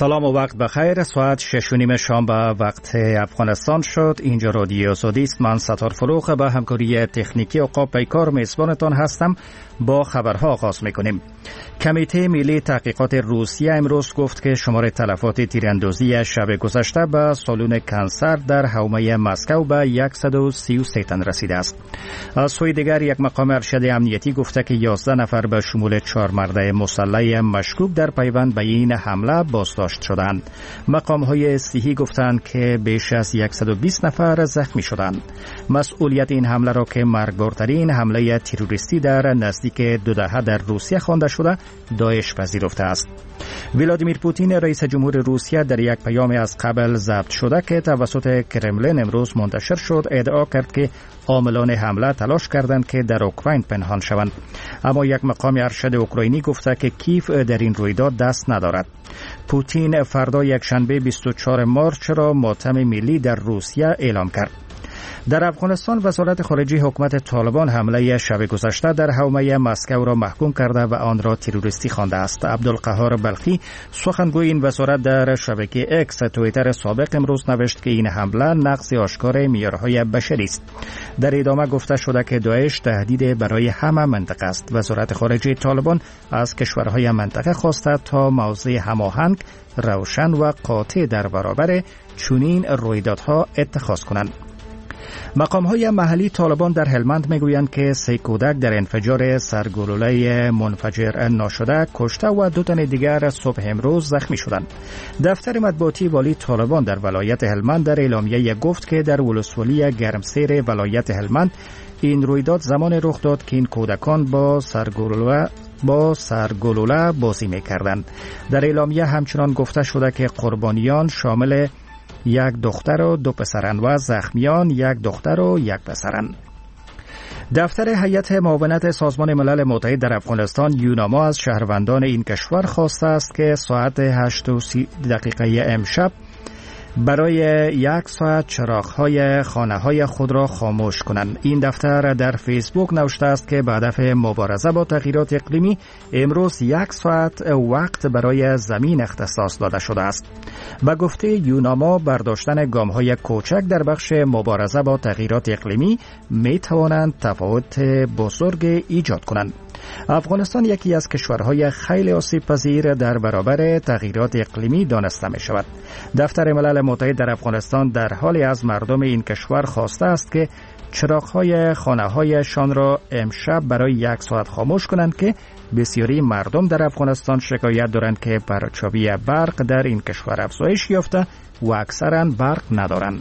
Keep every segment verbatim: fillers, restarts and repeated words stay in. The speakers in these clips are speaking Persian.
سلام و وقت بخیر. ساعت شش و نیم شام به وقت افغانستان شد. اینجا رادیو آزادی است. من ستار فروخ به همکاری تکنیکی عقاب پیکار میزبانتان هستم. با خبرها آغاز میکنیم. کمیته ملی تحقیقات روسیه امروز گفت که شمار تلفات تیراندازی شب گذشته به سالن کنسر در حومه مسکو به صد و سی و سه تن رسیده است. از سوی دیگر یک مقام ارشد امنیتی گفته که یازده نفر به شمول چهار مرد مسلح مشکوک در پیوند به این حمله بازداشت شدند. مقام های صحی گفتند که بیش از صد و بیست نفر زخمی شدند. مسئولیت این حمله را که مرگبارترین حمله تروریستی در نزدیک دو دهه در روسیه خوانده شده داعش پذیرفته است. ولادیمیر پوتین رئیس جمهور روسیه در یک پیام از قبل ضبط شده که توسط کرملین امروز منتشر شد ادعا کرد که عاملان حمله تلاش کردند که در اوکراین پنهان شوند، اما یک مقام ارشد اوکراینی گفته که کیف در این رویداد دست ندارد. پوتین فردا یکشنبه بیست و چهارم مارس را ماتم ملی در روسیه اعلام کرد. در افغانستان وزارت خارجه حکومت طالبان حمله شب گذشته در حومه مسکو را محکوم کرده و آن را تروریستی خوانده است. عبدالقهار بلخی سخنگوی این وزارت در شبکه اکس توییتر سابق امروز نوشت که این حمله نقض آشکار معیارهای بشری است. در ادامه گفته شده که داعش تهدید برای همه منطقه است. وزارت خارجه طالبان از کشورهای منطقه خواسته تا موضع هماهنگ، روشن و قاطع در برابر چنین رویدادها اتخاذ کنند. مقام‌های محلی طالبان در هلمند میگویند که سه کودک در انفجار سرگلوله منفجر ناشده کشته و دو تن دیگر صبح امروز زخمی شدند. دفتر مطبوعاتی والی طالبان در ولایت هلمند در اعلامیه گفت که در ولسوالی گرمسیر ولایت هلمند این رویداد زمان رخ داد که این کودکان با سرگلوله با سرگلوله بازی می‌کردند. در اعلامیه همچنان گفته شده که قربانیان شامل یک دختر و دو پسرند و زخمیان یک دختر و یک پسرند. دفتر هیئت معاونت سازمان ملل متحد در افغانستان یوناما از شهروندان این کشور خواسته است که ساعت هشت و سی دقیقه امشب برای یک ساعت چراغ‌های خانه‌های خود را خاموش کنند. این دفتر در فیسبوک نوشته است که به هدف مبارزه با تغییرات اقلیمی امروز یک ساعت وقت برای زمین اختصاص داده شده است. به گفته یوناما برداشتن گام‌های کوچک در بخش مبارزه با تغییرات اقلیمی می‌توانند تفاوت بزرگ ایجاد کنند. افغانستان یکی از کشورهای خیلی آسیب پذیر در برابر تغییرات اقلیمی دانسته می شود. دفتر ملل متحد در افغانستان در حالی از مردم این کشور خواسته است که چراغ‌های خانه‌هایشان را امشب برای یک ساعت خاموش کنند که بسیاری مردم در افغانستان شکایت دارند که پرچاوی برق در این کشور افزایش یافته و اکثراً برق ندارند.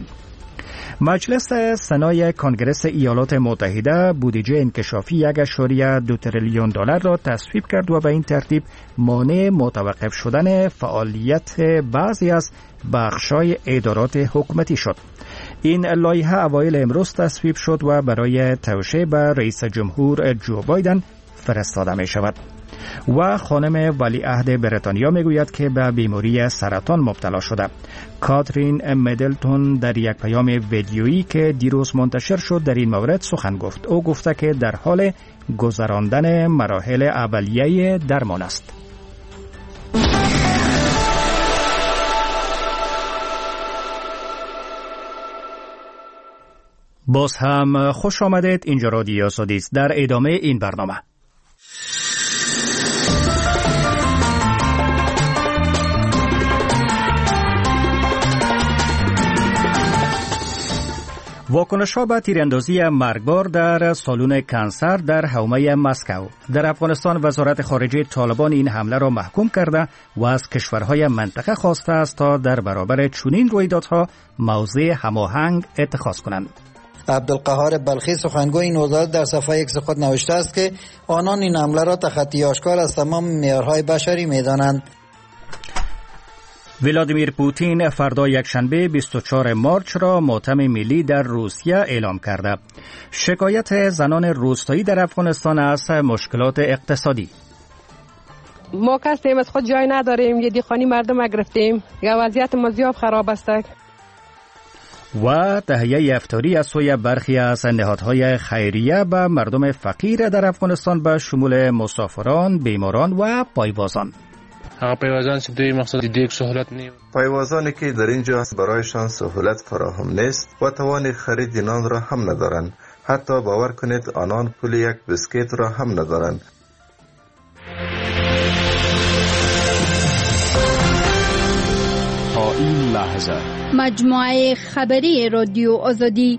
مجلس سنای کنگره ایالات متحده بودجه انکشافی یک اشاریه دو تریلیون دلار را تصویب کرد و به این ترتیب مانع متوقف شدن فعالیت بعضی از بخش‌های ادارات حکومتی شد. این لایحه اوایل امروز تصویب شد و برای توشیح به رئیس جمهور جو بایدن فرستاده می شود. و خانم ولیعهد بریتانیا میگوید که به بیماری سرطان مبتلا شده. کاترین میدلتون در یک پیام ویدیویی که دیروز منتشر شد در این مورد سخن گفت. او گفته که در حال گذراندن مراحل اولیه درمان است. باز هم خوش آمدید. اینجا رادیو آزادی است. در ادامه این برنامه واکنش‌ها به تیراندازی مرگبار در سالن کنسر در حومه مسکو. در افغانستان وزارت خارجه طالبان این حمله را محکوم کرده و از کشورهای منطقه خواسته است تا در برابر چنین رویدادها موضع هماهنگ اتخاذ کنند. عبدالقهار بلخی سخنگوی این وزارت در صفحه ایکس خود نوشته است که آنان این حمله را تخطی آشکار از تمام معیارهای بشری می‌دانند. ولادیمیر پوتین فردا یکشنبه بیست و چهارم مارس را ماتم ملی در روسیه اعلام کرده. شکایت زنان روستایی در افغانستان از مشکلات اقتصادی. ما کسیم از خود جای نداریم، یه دیخانی مردم گرفتیم، یا وضعیت ما زیاد خراب است. و تهیه افطاری از سوی برخی از نهادهای خیریه به مردم فقیر در افغانستان به شمول مسافران، بیماران و پایوازان. هغه پیوازان چې دوی مقصد دې سہولت نه پیوازانی که در اینجا برایشان سهولت فراهم نیست و توان خرید نان را هم ندارند. حتی باور کنید آنان پول یک بسکیت را هم ندارند. تا این لحظه مجموعه خبری رادیو آزادی.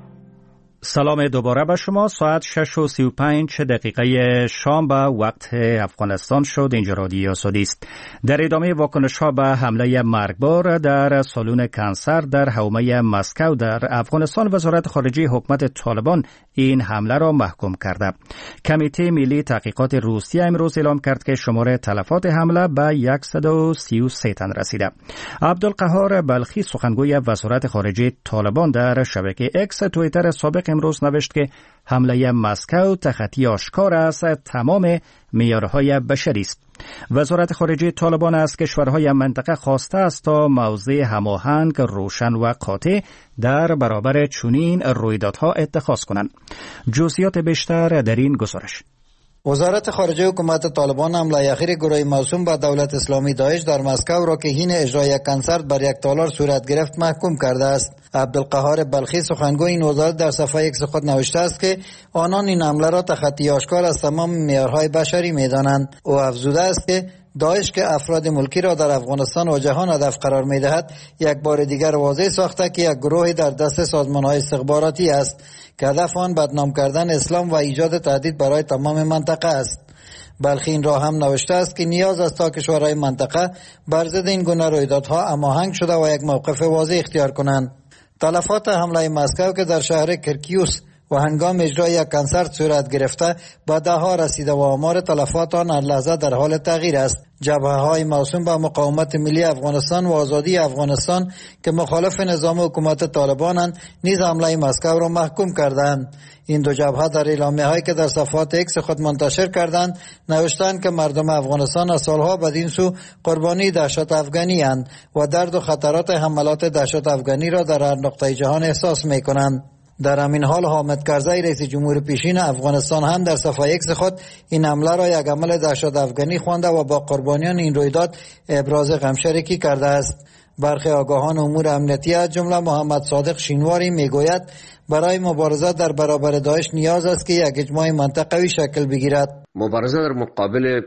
سلام دوباره به شما. ساعت شش و سی و پنج دقیقه شام به وقت افغانستان شد. اینجا رادیو آزادی است. در ادامه واکنش ها به حمله مرگبار در سالن کنسر در حومه مسکو در افغانستان، وزارت خارجه حکومت طالبان این حمله را محکوم کرده. کمیته ملی تحقیقات روسیه امروز اعلام کرد که شمار تلفات حمله به صد و سی و سه تن رسیده. عبدالقهار بلخی سخنگوی وزارت خارجه طالبان در شبکه اکس توییتر سابق امروز نوشت که حمله مسکو تخطی آشکار است تمام معیارهای بشری است. وزارت خارجه طالبان از کشورهای منطقه خواسته است تا موضع هماهنگ، روشن و قاطع در برابر چنین رویدادها اتخاذ کنند. جزئیات بیشتر در این گزارش. وزارت خارجه حکومت طالبان حمله اخیر گروه موسوم به دولت اسلامی داعش در مسکو را که حین اجرای کنسرت بر یک تالار صورت گرفت محکوم کرده است. عبدالقهار بلخی سخنگوی این وزارت در صفحه اکس خود نوشته است که آنان این حمله را تخطی آشکار از تمام معیارهای بشری می‌دانند. او افزوده است که داعش که افراد ملکی را در افغانستان و جهان هدف قرار می‌دهد، یک بار دیگر واضح ساخته که یک گروه در دست سازمان‌های استخباراتی است که هدف آن بدنام کردن اسلام و ایجاد تهدید برای تمام منطقه است. بلخی این را هم نوشته است که نیاز است تا کشورهای منطقه بر ضد این گونه رویدادها هماهنگ شده و یک موقف واضح اختیار کنند. تلفات حمله مسکو که در شهر کرکیوس و هنگام اجرای یک کنسرت صورت گرفته به ده ها رسیده و آمار تلفات آن هر لحظه در حال تغییر است. جبهه‌های موسوم به مقاومت ملی افغانستان و آزادی افغانستان که مخالف نظام حکومت طالبانند نیز حمله مسکو را محکوم کردند. این دو جبهه در اعلامیه‌هایی که در صفحات اکس خود منتشر کردند نوشتند که مردم افغانستان از سالها بدین سو قربانی دهشت افغانی اند و درد و خطرات حملات دهشت افغانی را در هر نقطه جهان احساس می‌کنند. در همین حال حامد کرزی رئیس جمهور پیشین افغانستان هم در صفحه اکس خود این حمله را یک عمل دهشت افغانی خوانده و با قربانیان این رویداد ابراز غمشریکی کرده است. برخی آگاهان امور امنیتی از جمله محمد صادق شینواری میگوید برای مبارزه در برابر داعش نیاز است که یک اجماع منطقوی شکل بگیرد. مبارزه در مقابل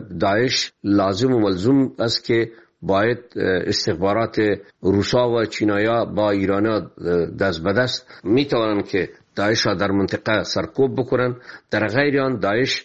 داعش لازم و ملزوم است که باید استخبارات روسا و چینایا با ایران دست به دست می توانند که داعش را در منطقه سرکوب بکنند. در غیر آن داعش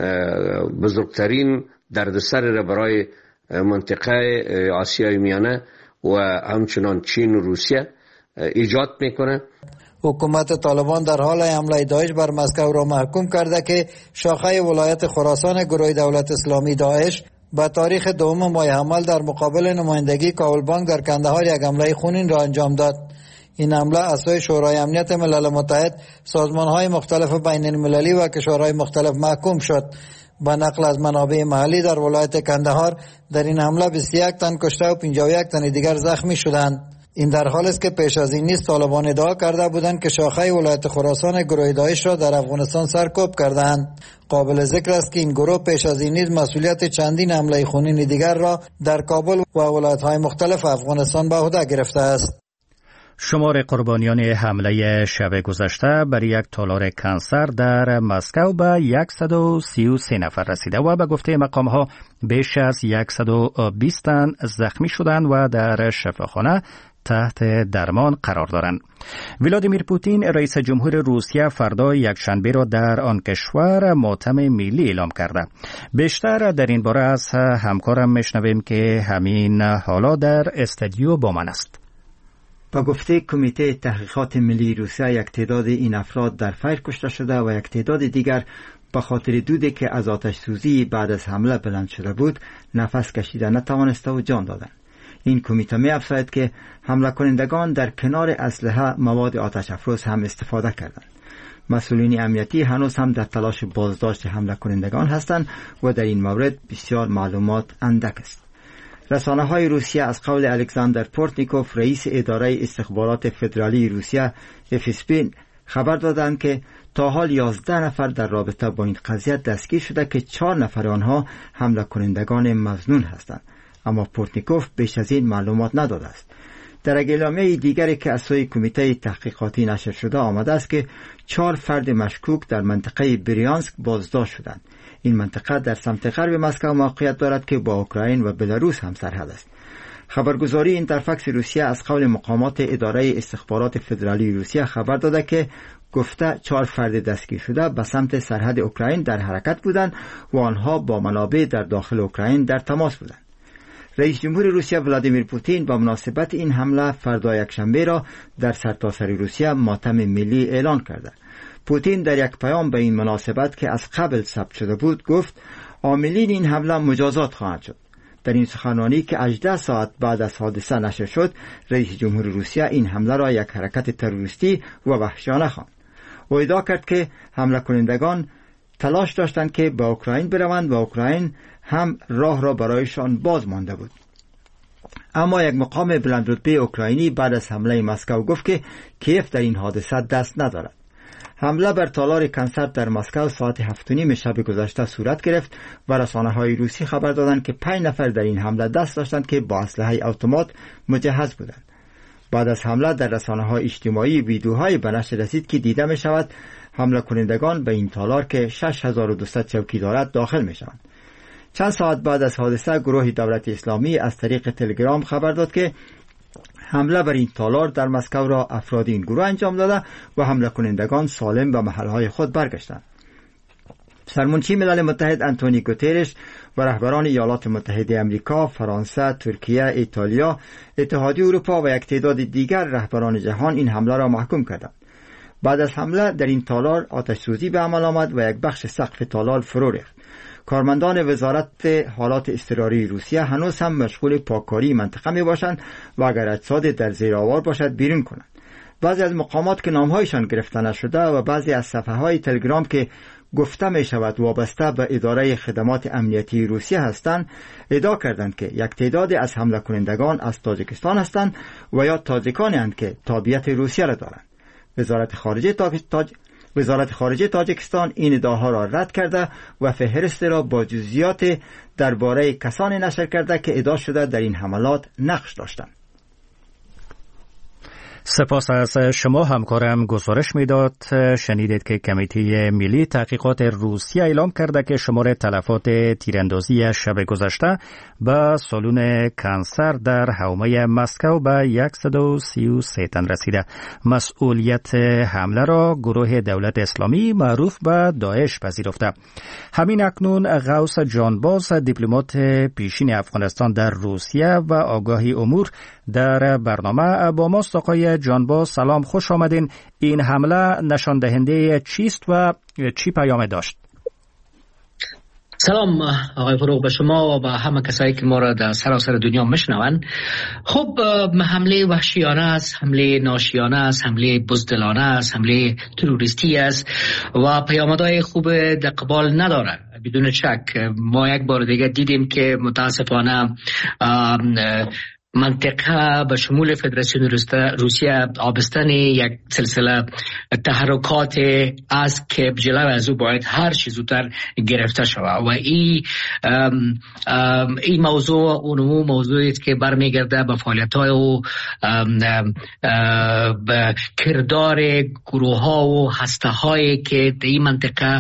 بزرگترین دردسر را برای منطقه آسیای میانه و همچنان چین و روسیه ایجاد میکنه. حکومت طالبان در حال حمله داعش بر مسکو را محکوم کرده که شاخه ولایت خراسان گروه دولت اسلامی داعش با تاریخ دوم ماه حمل در مقابل نمایندگی کابل در کندهار یک حمله خونین را انجام داد. این حمله اسای شورای امنیت ملل متحد، سازمان‌های مختلف بین المللی و کشورهای مختلف محکوم شد. با نقل از منابع محلی در ولایت کندهار در این حمله بیست و یک تن کشته و پنجاه و یک تن دیگر زخمی شدند. این در حالی است که پیش از این نیز طالبان ادعا کرده بودند که شاخه ولایت خراسان گروه داعش را در افغانستان سرکوب کردند. قابل ذکر است که این گروه پیش از این نیز مسئولیت چندین حمله خونین دیگر را در کابل و ولایت‌های مختلف افغانستان به عهده گرفته است. شمار قربانیان حمله شب گذشته بر یک تالار کنسر در مسکو به صد و سی و سه نفر رسیده و به گفته مقام‌ها بیش از صد و بیست تن زخمی شدند و در شفاخانه تحت درمان قرار دارند. ولادیمیر پوتین رئیس جمهور روسیه فردا یکشنبه را در آن کشور ماتم ملی اعلام کرده. بیشتر در این باره از همکارم میشنویم که همین حالا در استودیو با من است. با گفته کمیته تحقیقات ملی روسیه یک تعداد این افراد در فیر کشته شده و یک تعداد دیگر به خاطر دودی که از آتش سوزی بعد از حمله بلند شده بود نفس کشیده نتوانسته و جان دادند. این کمیته می افزاید که حمله کنندگان در کنار اسلحه مواد آتش افروز هم استفاده کردند. مسئولین امنیتی هنوز هم در تلاش بازداشت حمله کنندگان هستند و در این مورد بسیار معلومات اندک است. رسانه های روسیه از قول الکساندر پورتنیکوف رئیس اداره استخبارات فدرالی روسیه اف اس پی خبر دادند که تا حال یازده نفر در رابطه با این قضیه دستگیر شده که چهار نفر آنها حمله کنندگان مظنون هستند، اما پورتنیکوف بیش از این معلومات نداده است. در اعلامیه دیگری که از سوی کمیته تحقیقاتی نشر شده آمده است که چهار فرد مشکوک در منطقه بریانسک بازداشت شدند. این منطقه در سمت غرب مسکو موقعیت دارد که با اوکراین و بلاروس هم سرحد است. خبرگزاری اینترفاکس روسیه از قول مقامات اداره استخبارات فدرالی روسیه خبر داده که گفته چهار فرد دستگیر شده به سمت سرحد اوکراین در حرکت بودند و آنها با منابع در داخل اوکراین در تماس بودند. رئیس جمهور روسیه ولادیمیر پوتین با مناسبت این حمله فردا یکشنبه را در سرتاسر روسیه ماتم ملی اعلان کرده. پوتین در یک پیام به این مناسبت که از قبل ثبت شده بود گفت عاملین این حمله مجازات خواهند شد. در این سخنرانی که هجده ساعت بعد از حادثه نشر شد، رئیس جمهور روسیه این حمله را یک حرکت تروریستی و وحشیانه خواند. او ادعا کرد که حمله کنندگان تلاش داشتند که به اوکراین بروند و اوکراین هم راه را برایشان باز مانده بود. اما یک مقام بلندرتبه اوکراینی بعد از حمله مسکو گفت که کیف در این حادثه دست ندارد. حمله بر تالار کنسرت در مسکو ساعت هفت و نیم شب گذشته صورت گرفت و رسانه‌های روسی خبر دادند که پنج نفر در این حمله دست داشتند که با اسلحه اتومات مجهز بودند. بعد از حمله در رسانه‌های اجتماعی ویدیوهای به نشر رسید که دیده می شود حمله کنندگان به این تالار که شش هزار و دویست چوکی دارد داخل می شوند. چند ساعت بعد از حادثه گروه دولت اسلامی از طریق تلگرام خبر داد که حمله بر این تالار در مسکو را افراد این گروه انجام داده و حمله کنندگان سالم به محلهای خود برگشتند. سرمنشی ملل متحد انتونی گوترش و رهبران ایالات متحده امریکا، فرانسه، ترکیه، ایتالیا، اتحادیه اروپا و یک تعداد دیگر رهبران جهان این حمله را محکوم کردند. بعد از حمله در این تالار آتش سوزی به عمل آمد و یک بخش سقف تالار فرو ریخت. کارمندان وزارت حالات اضطراری روسیه هنوز هم مشغول پاککاری منطقه می باشند و اگر اجساد در زیر آوار باشد بیرون کنند. بعضی از مقامات که نامهایشان گرفته نشده و بعضی از صفحه های تلگرام که گفته می شود وابسته به اداره خدمات امنیتی روسیه هستند ادعا کردند که یک تعداد از حمله کنندگان از تاجیکستان هستند و یا تاجیکانی هستند که تابعیت روسیه را دارند. وزارت خارجه تاج... تاج... وزارت خارجه تاجیکستان این ادعاها را رد کرده و فهرست را با جزئیات درباره کسانی نشر کرده که ادعا شده در این حملات نقش داشتند. سپاس از شما همکارم گزارش میداد. شنیدید که کمیته ملی تحقیقات روسیه اعلام کرده که شمار تلفات تیراندازی شب گذشته به سالن کنسر در حومه مسکو به صد و سی و سه تن رسیده. مسئولیت حمله را گروه دولت اسلامی معروف به داعش پذیرفته. همین اکنون غوث جانباز دیپلمات پیشین افغانستان در روسیه و آگاهی امور در برنامه با ماست. آقای جانباز سلام، خوش آمدین. این حمله نشان دهنده چیست و چی پیام داشت؟ سلام آقای فروغ به شما و به همه کسایی که ما را در سراسر دنیا میشنوند. خب حمله وحشیانه است، حمله ناشیانه است، حمله بزدلانه است، حمله تروریستی است و پیامدهای خوب اقبال نداره. بدون شک ما یک بار دیگه دیدیم که متاسفانه منطقه به شمول فدراسیون روسیه آبستن یک سلسله تحرکات است که جلو از او باید هر چیز زودتر گرفته شود و این این موضوع اونمو موضوعی است که برمیگرده به فعالیت‌های و کردار گروه‌ها و هسته‌هایی که در این منطقه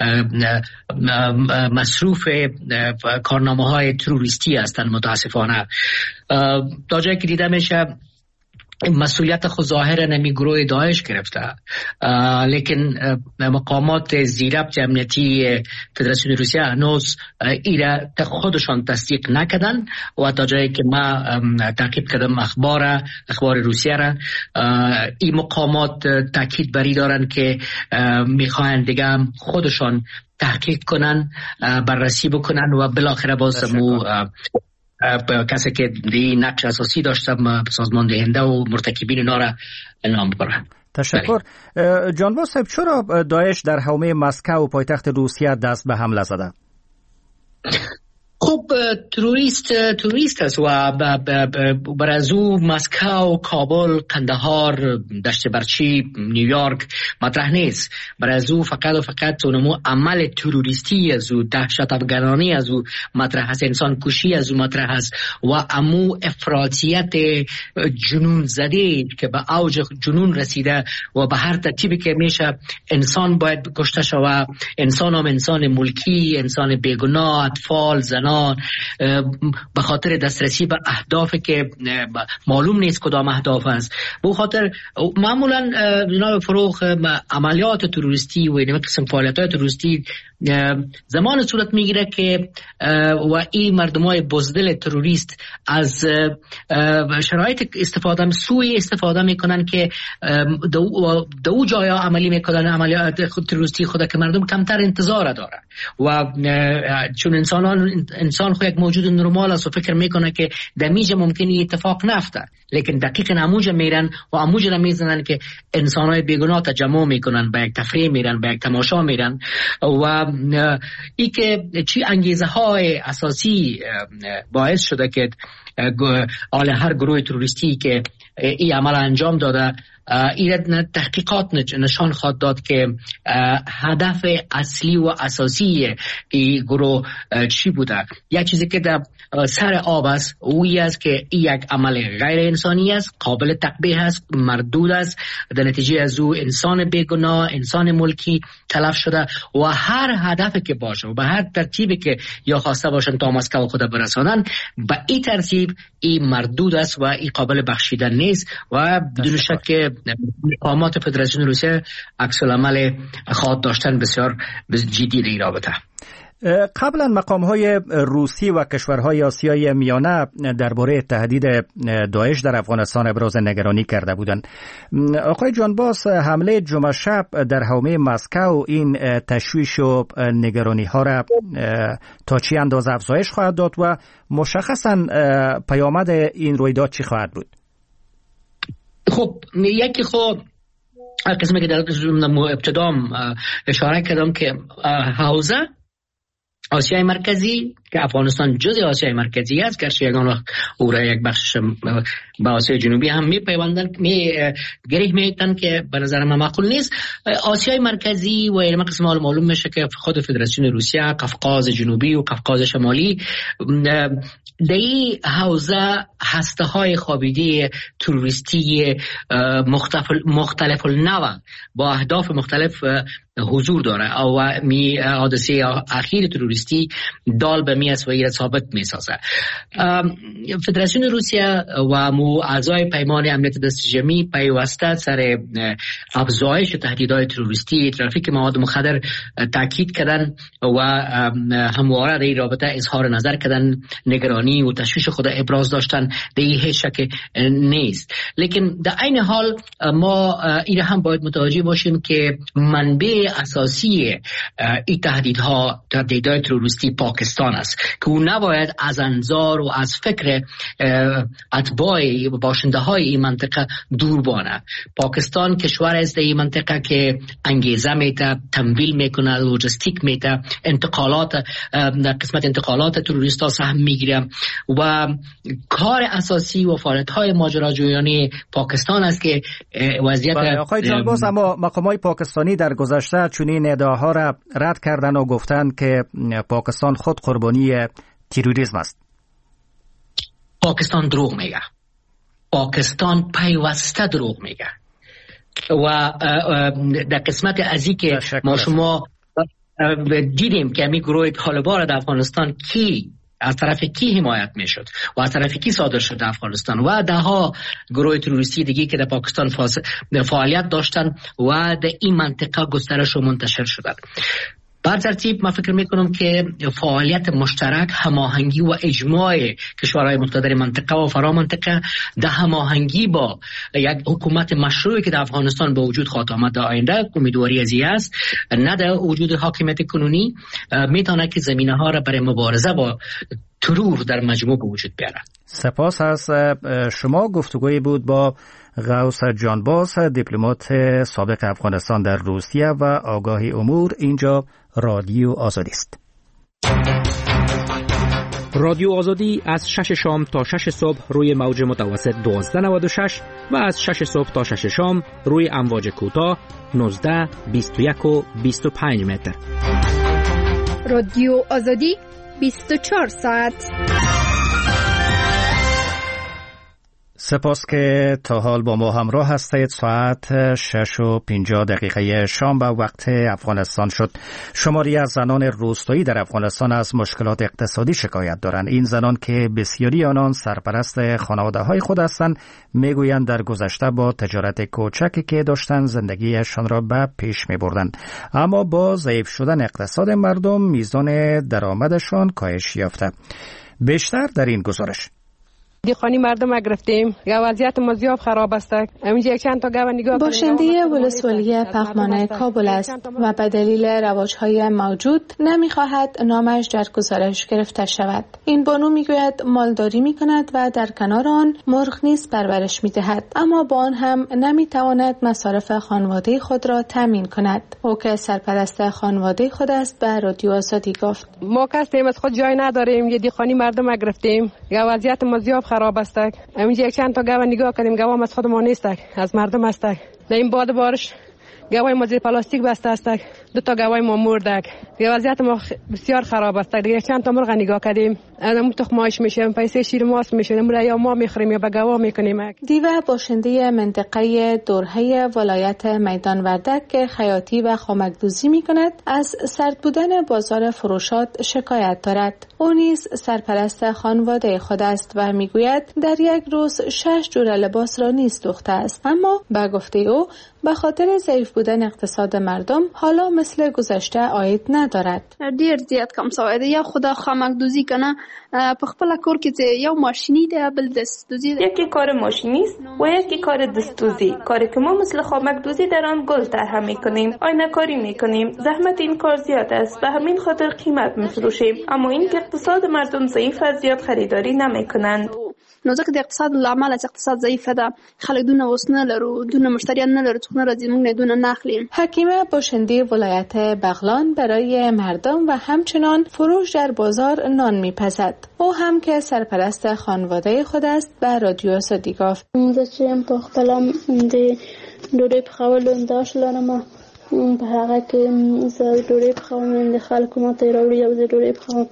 مصروف کارنامه‌های تروریستی هستند. متاسفانه تا جایی که دیده میشه مسئولیت خود ظاهر نمی گروه داعش گرفته، لیکن مقامات زیربط امنیتی فدراسیون روسیه هنوز ایره خودشان تصدیق نکردن و تا جایی که ما تعقیب کردم اخبار اخبار روسیه را، این مقامات تاکید بری دارن که میخواین دیگه خودشان تحقیق کنن، بررسی بکنن و بالاخره باز مو کسی که دی نقش اساسی داشته سازمان دهنده و مرتکبین اینا را اعلام کنه. تشکر. جانباز صاحب، چرا داعش در حومه مسکو پایتخت روسیه دست به حمله زده؟ خب تروریست تروریست است و بر از او مسکو، کابل، قندهار، دشت برچی، نیویورک مطرح نیست. بر از او فقط و فقط اونمو عمل تروریستی از او، دهشت افغانانی از او مطرح است، انسان کشی از او مطرح است و امو افراطیت جنون زده که به اوج جنون رسیده و به هر ترتیبی که میشه انسان باید کشته شود. انسان هم انسان ملکی، انسان بیگناه، اطفال، زنان، به خاطر دسترسی به اهدافی که معلوم نیست کدام اهداف است. به خاطر معمولا جناب فروغ عملیات تروریستی و این قسم فعالیت‌های تروریستی زمان صورت میگیره که و این مردمای بزدل تروریست از شرایط استفاده سوی استفاده میکنن که دو, دو جایا عملی میکنن عملیات تروریستی خود که مردم کمتر انتظار داره و چون انسان انسان خود یک موجود نرمال است و فکر میکنه که دمیج ممکنی اتفاق نفته، لیکن دقیقاً اموجه میرن و اموجه را میزنن که انسانهای بیگناه تجمع میکنن، به یک تفریح میرن، به یک تماشا میرن و ای که چی انگیزه های اساسی باعث شده که آل هر گروه تروریستی که این عمل انجام داده این تحقیقات نشان خواهد داد که هدف اصلی و اساسی این گروه چی بوده. یک چیزی که در سر آب است اوی است که این یک عمل غیر انسانی است، قابل تقبیح است، مردود است، در نتیجه از او انسان بیگناه، انسان ملکی تلف شده و هر هدفی که باشه و به هر ترتیبی که یا خواسته باشن تا مسکو خود برسانن به این ترتیب این مردود است و این قابل بخشیدن نیست و بدون شک که مقامات فدراسیون روسیه عکس العمل خواهد داشتن بسیار جدی در این رابطه. قبلا مقام‌های روسی و کشورهای آسیای میانه درباره تهدید داعش در افغانستان ابراز نگرانی کرده بودند. آقای جانباز، حمله جمعه شب در حومه مسکو این تشویش و نگرانی ها را تا چی اندازه افزایش خواهد داد و مشخصاً پیامد این رویداد چی خواهد بود؟ خب یکی خب قسمی که در ابتدام اشاره کردم که حوزه آسیای مرکزی که افغانستان جزء آسیای مرکزی است، گرچه یگان وقت او را یک بخش به آسیای جنوبی هم می پیوندن می گره میتن که به نظر من معقول نیست. آسیای مرکزی و این قسم حال معلوم میشه که خود فدراسیون روسیه، قفقاز جنوبی و قفقاز شمالی در این حوزه هسته های خوابیده تروریستی مختلف النوع با اهداف مختلف حضور داره و می حادثه اخیر تروریستی دال به می است و این ثابت می سازه. فدراسیون روسیه و مو اعضای پیمان امنیت دست جمعی پیوسته سر افزایش تهدیدهای تروریستی، ترافیک مواد مخدر تاکید کردن و همواره در این رابطه اظهار نظر کردن، نگرانی و تشویش خود ابراز داشتن. در این هیچ شک نیست، لیکن در عین حال ما این هم باید متوجه باشیم که منبع اساسی این تهدیدها تهدیدهای تروریستی پاکستان است که او نباید از انظار و از فکر اتباع و باشنده های این منطقه دور بانه. پاکستان کشور است در این منطقه که انگیزه میده، تمویل میکنه، لوجستیک میده، انتقالات در قسمت انتقالات تروریستا سهم میگیره و کار اساسی و فعالیت های ماجراجویانه پاکستان است که وضعیت آقای جانباز، اما مقامات پاکستانی در گذشته چنین ادعاها را رد کردن و گفتند که پاکستان خود قربانی تروریسم است. پاکستان دروغ میگه، پاکستان پیوسته دروغ میگه و در قسمت ازی که ما شما دیدیم که امی گروه طالبان در افغانستان کی از طرف کی حمایت میشد و از طرف کی صادر شد در افغانستان و ده ها گروه تروریستی دیگه که در پاکستان فعالیت داشتن و در این منطقه گسترش و منتشر شدن. بر ترتیب من فکر میکنم که فعالیت مشترک، هماهنگی و اجماع کشورهای مقتدر منطقه و فرا منطقه در هماهنگی با یک حکومت مشروعی که در افغانستان به وجود خواهد آمد در آینده، امیدواری از این است، نه در وجود حاکمیت کنونی میتونه که زمینه ها را برای مبارزه با ترور در مجموع به وجود بیاره. سپاس از شما. گفتگوی بود با غوث جانباز، دیپلمات سابق افغانستان در روسیه و آگاهی امور. اینجا رادیو آزادی است. رادیو آزادی از شش شام تا شش صبح روی موج متوسط دوازده نود و شش و از شش صبح تا شش شام روی امواج کوتاه نوزده، بیست و یک و بیست و پنج متر. رادیو آزادی بیست و چهار ساعت. سپاس که تا حال با ما همراه هستید. ساعت شش و پنجاه دقیقه شام به وقت افغانستان شد. شماری از زنان روستایی در افغانستان از مشکلات اقتصادی شکایت دارند. این زنان که بسیاری آنان سرپرست خانواده های خود هستند میگویند در گذشته با تجارت کوچکی که داشتند زندگیشان را به پیش می بردند، اما با ضعیف شدن اقتصاد مردم میزان درآمدشان کاهش یافته. بیشتر در این گزارش. دیخانی مردم گرفتیم، وضعیت ما زیاد خراب است. همینجا چند تا گاو نگاه کنید. باشنده ولسوالی پغمان کابل است و به دلیل رواج‌های موجود نمی‌خواهد نامش در گزارش گرفته شود. این بانو میگوید مالداری می‌کند و در کنار آن مرغ نیز پرورش می‌دهد، اما با آن هم نمی‌تواند مصارف خانواده خود را تامین کند. او که سرپرست خانواده خود است به رادیو آزادی گفت: ما کسیم از خود جای نداریم، یه دیخانی مردم گرفتیم، وضعیت ما زیاد خراب است. همینجا چند تا گاو نگاه کردیم، گاو از خود ما نیست، از مردم است. در این باد بارش گاوای ما زیر پلاستیک بسته است، دو تا گاوای ما مرده. وضعیت ما بسیار خراب است. دیگه چند تا مرغ نگاه کردیم، اون تخماش میشه، پیسه شیر ماست میشه، اون یا ما میخریم یا به گاوا میکنیم. دیو باشنده منطقه دورهه ولایت میدان وردک که خیاطی و خامک‌دوزی میکند از سرد بودن بازار فروشات شکایت دارد. او نیز سرپرست خانواده خود است و میگوید در یک روز شش جور لباس را نیز دوخته است، اما به گفته او به خاطر ضعیف بودن اقتصاد مردم حالا مثل گذشته عاید ندارد. ډیر زیات کم شوی دی. یا خدا خامک‌دوزی کنه په خپل کور کې یو ماشینی دی، بل دستدوزی، یکی کار ماشینی است و یکی کار دستدوزی. کاری که ما مثل خامک‌دوزی در آن گل طرح می‌کنیم، آینه کاری می‌کنیم. زحمت این کار زیاد است، به همین خاطر قیمت می‌فروشیم، اما این که اقتصاد مردم ضعیف است زیاد خریداری نمی‌کنند. نو ځکه د اقتصاد لامل چې اقتصاد ضعیفه ده، خلک دونه اوس نه لرو، دونه مشتریان نه لرو، څوک نه راځي موږ نه دونه ناخلیم. حکیمه باشنده ولایت بغلان برای مردم و همچنان فروش در بازار نان میپزد. او هم که سرپرست خانواده خود است به رادیو آزادی گفت: زه چې یم په خپله د ډوډۍ پخولو داش لرم، په هغه کې زه ډوډۍ پخوم، د خلکو ماته یې راوړي او زه ډوډۍ پخوم.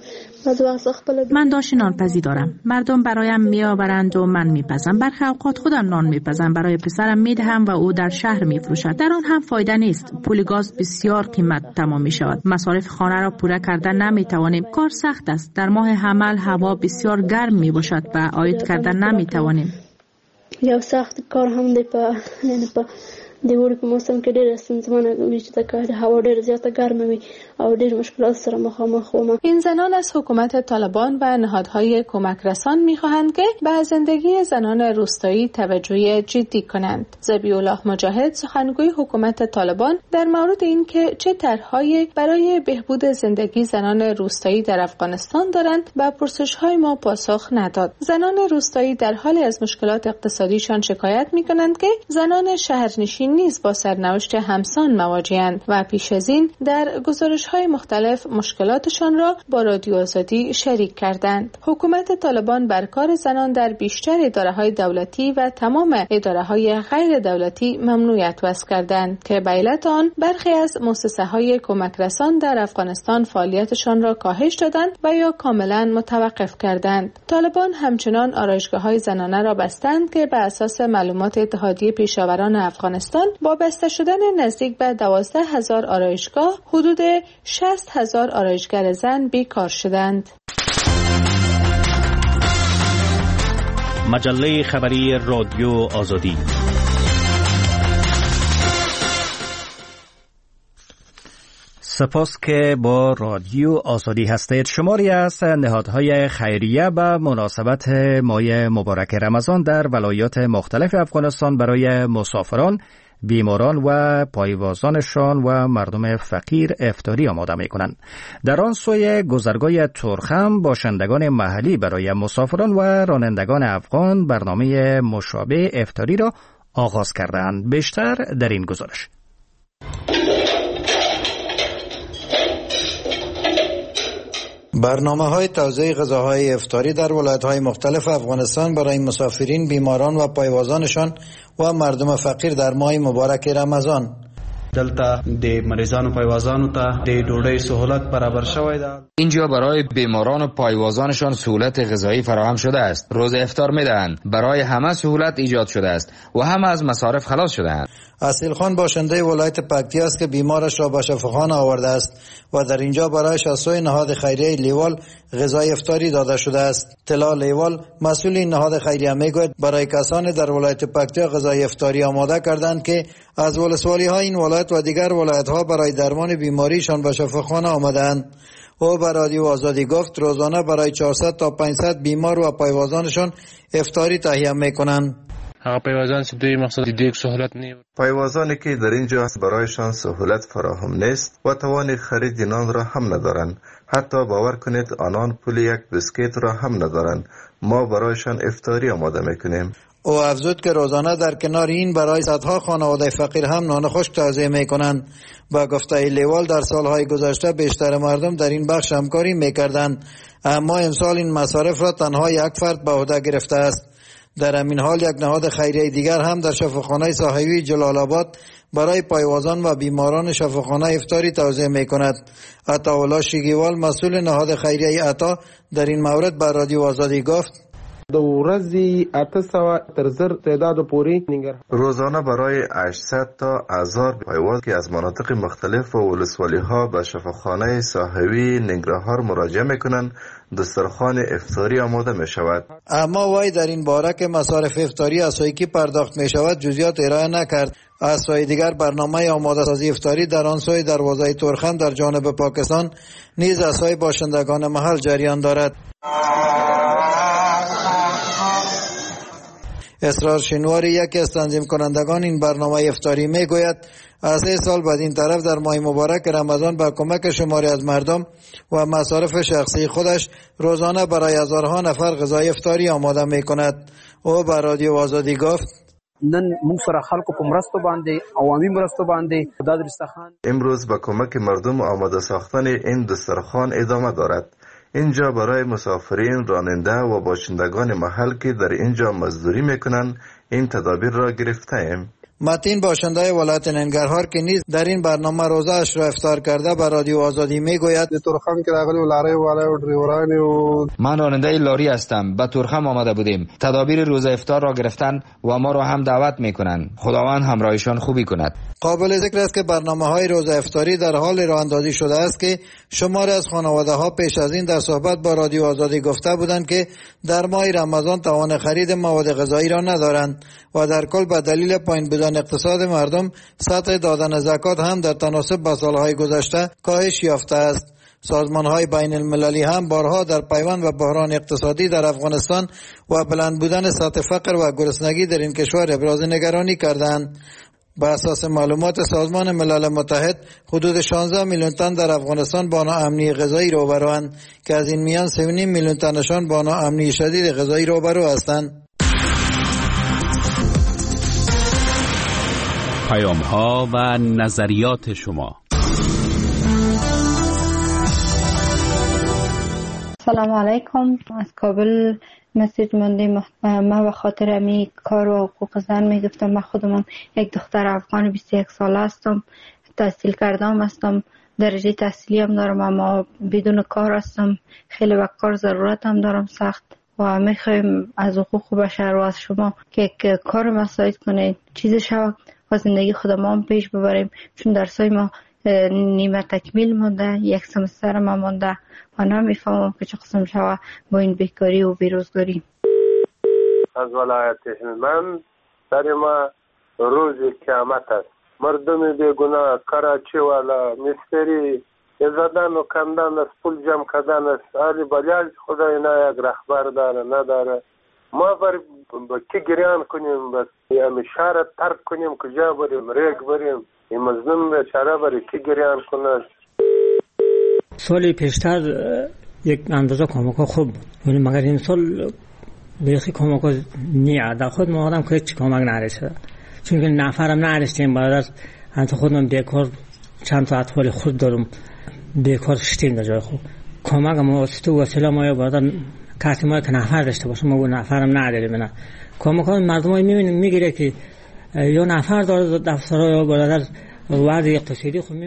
من داش نانپزی دارم. مردم برایم میآورند و من میپزم. برخی اوقات خودم نان میپزم، برای پسرم میدهم و او در شهر میفروشد. در آن هم فایده نیست. پول گاز بسیار قیمت تمام میشود. مصارف خانه را پوره کردن نمیتوانیم. کار سخت است. در ماه حمل هوا بسیار گرم میباشد و عاید کردن نمیتوانیم. یو سخت کار هم دی په یعنی په د وړو په موسم کې ډېر ستونزمنه وي چې د هوا ډېر زیاته ګرمه وي او ډېر مشکلات سره مخامخ وم. این زنان از حکومت طالبان و نهادهای کمک رسان می‌خواهند که به زندگی زنان روستایی توجه جدی کنند. ذبیح الله مجاهد سخنگوی حکومت طالبان در مورد اینکه چه طرح‌هایی برای بهبود زندگی زنان روستایی در افغانستان دارند به پرسش‌های ما پاسخ نداد. زنان روستایی در حالی از مشکلات اقتصادیشان شکایت می‌کنند که زنان شهرنشین نیز با سرنوشت همسان مواجه‌اند و پیش از این در گزارش‌های مختلف مشکلاتشان را با رادیو آزادی شریک کردند. حکومت طالبان بر کار زنان در بیشتر اداره‌های دولتی و تمام اداره‌های غیر دولتی ممنوعیت وضع کردند که به علت آن برخی از مؤسسه‌های کمک رسان در افغانستان فعالیتشان را کاهش دادند و یا کاملا متوقف کردند. طالبان همچنان آرایشگاه‌های زنانه را بستند که بر اساس معلومات اتحادیه پیشاوران افغانستان با بسته شدن نزدیک به دوازده هزار آرایشگاه حدود شصت هزار آرایشگر زن بیکار شدند. مجله خبری رادیو آزادی. سپاس که با رادیو آزادی هستید. شماری از نهادهای خیریه به مناسبت ماه مبارک رمضان در ولایات مختلف افغانستان برای مسافران، بیماران و پایوازانشان و مردم فقیر افطاری آماده می کنند. در آن سوی گذرگاه ترخم باشندگان محلی برای مسافران و رانندگان افغان برنامه مشابه افطاری را آغاز کردند. بیشتر در این گزارش. برنامه‌های توزیع غذاهای افطاری در ولایت‌های مختلف افغانستان برای مسافرین، بیماران و پایوازانشان و مردم فقیر در ماه مبارک رمضان. دلته د مریضانو پایوازانو ته د ډوډۍ سہولت برابر شوی ده. اینجا برای بیماران و پایوازانشان سهولت غذایی فراهم شده است. روز افطار میدهند. برای همه سهولت ایجاد شده است و همه از مصارف خلاص شده‌اند. اصیل خان باشنده ولایت پکتیا است که بیمارش را به شفاخانه آورده است و در اینجا برایش از سوی نهاد خیریه لیوال غذای افطاری داده شده است. طلا لیوال مسئول این نهاد خیریه میگوید برای کسانی در ولایت پکتیا غذای افطاری آماده کردند که از ولسوالی های این ولایت و دیگر ولایت ها برای درمان بیماریشان به شفاخانه آمدند. او بر رادیو آزادی گفت روزانه برای چهارصد تا پانصد بیمار و پایوازانشان افطاری تهیه میکنند. پایوازان دوی مقصد دیگه سهولت نیست. پایوازانی که در اینجا برایشان سهولت فراهم نیست و توان خرید نان را هم ندارند. حتی باور کنید آنان پول یک بسکیت را هم ندارند. ما برایشان افطاری آماده میکنیم. او افزود که روزانه در کنار این برای صدها خانواده فقیر هم نان خشک توزیع میکنند. با گفته لیوال در سالهای گذشته بیشتر مردم در این بخش همکاری میکردند، اما امسال این مصارف را تنها یک فرد به عهده گرفته است. در همین حال یک نهاد خیریه دیگر هم در شفاخانه صاحبی جلال آباد برای پایوازان و بیماران شفاخانه افطاری توزیع میکند. عطاالله شیگیوال مسئول نهاد خیریه عطا در این مورد بر رادیو آزادی گفت د ورځې اته سوه تر زر تعداد پورې روزانه برای هشتصد تا هزار پایواز که از مناطق مختلف و ولسوالی ها به شفاخانه صاحبی ننگرهار مراجعه میکنند دسترخوان افطاری آماده می شود. اما وای در این باره که مصارف افطاری از سوی کی پرداخت می شود جزئیات ارائه نکرد. از سوی دیگر برنامه آماده سازی افطاری در آن سوی دروازه تورخم در جانب پاکستان نیز از سوی باشندگان محل جریان دارد. اسرار شنواری یکی از تنظیم کنندگان این برنامه افطاری می گوید از سه سال بعد این طرف در ماه مبارک رمضان با کمک شماری از مردم و مصارف شخصی خودش روزانه برای هزارها نفر غذای افطاری آماده می کند. او بر رادیو آزادی گفت نن موږ سره خلکو په مرستو باندې عوامي مرستو باندې دا دسترخوان امروز با کمک مردم آماده ساختن این دسترخوان ادامه دارد. اینجا برای مسافرین، راننده و باشندگان محل که در اینجا مزدوری میکنند این تدابیر را گرفته ایم. متین باشنده ولایت ننگرهار که نیز در این برنامه روزه اش را افطار کرده بر رادیو آزادی میگوید تورخم که راغلی لاری والای و دریورانی و من راننده لاری هستم. به تورخم آمده بودیم. تدابیر روزه افطار را گرفتن و ما را هم دعوت میکنند. خداوند همراهشان خوبی کند. قابل ذکر است که برنامه‌های روزه افطاری در حال راه اندازی شده است که شماری از خانواده‌ها پیش از این در صحبت با رادیو آزادی گفته بودند که در ماه رمضان توان خرید مواد غذایی را ندارند و در کل به دلیل پایین بودن اقتصاد مردم سطح دادن زکات هم در تناسب با سالهای گذشته کاهش یافته است. سازمان‌های بین المللی هم بارها در پیوند و بحران اقتصادی در افغانستان و بلند بودن سطح فقر و گرسنگی در این کشور ابراز نگرانی کردند. با اساس معلومات سازمان ملل متحد حدود شانزده میلیون تن در افغانستان با ناامنی غذایی روبروند که از این میان سه و نیم میلیون تنشان با ناامنی شدید غذایی روبرو هستند. پیام‌ها و نظریات شما. سلام علیکم. از کابل مسیج مانده. ما به خاطر امی کار و حقوق زن میگفتم. من خودم یک دختر افغان بیست و یک ساله هستم. تحصیل کردم هستم. درجه تحصیلی هم دارم اما بدون کار هستم. خیلی به کار ضرورت هم دارم سخت و میخوایم از حقوق بشر و از شما که کار مساعد کنید چیز شود و زندگی خودم هم پیش ببریم، چون درسای ما نیمه تکمیل مونده، یک سمستر ما مونده و نمیفهمم که چه قسم شود با این بیکاری و بیروزگاری. از ولایت هلمند در ما روز قیامت است. مردم بیگناه کراچی والا مستری زدن و کندن است، پول جمع کردن است. آلی بلیاج خدای نه یک رهبر داره نداره. ما بر کی گریان کنیم، بس یعنی شهر ترک کنیم، کجا بریم، ریگ بریم، این مظلوم بیچاره بر کی گریان کنه. سالی پیشتر یک اندازه کمک خوب بود، ولی مگر این سال بیخی کمک نیه. در خود ما آدم که هیچ کمک نرسید، چون که نفرم نرسیدیم. بعد از انت خودم بیکار چند تا اطفال خود دارم، بیکار شدیم در جای خوب. کمک ما واسطه وسیله ما یا برادر کسی ما که نفر داشته باشه ما اون نفرم نداریم. نه کمک ها مردم های میبینیم میگیره که یا نفر داره دفتر یا برادر وضع اقتصادی خود